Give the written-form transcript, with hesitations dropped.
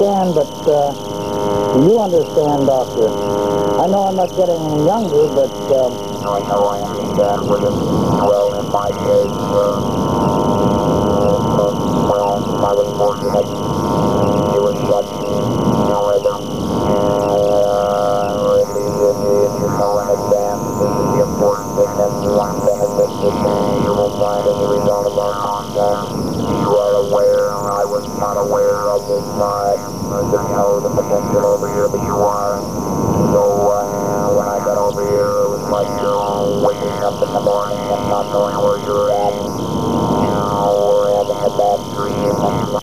understand, but you understand, Doctor. I know I'm not getting any younger, but... I know I understand what it well in my case. Well, I was fortunate to was such, rhythm. In advance, this is the important thing. That's the one benefit that you will find as a result of our contact. You are aware, I was not aware of this side, the potential over here, but you are. So when I got over here, it was like waking up in the morning and not knowing where you're at.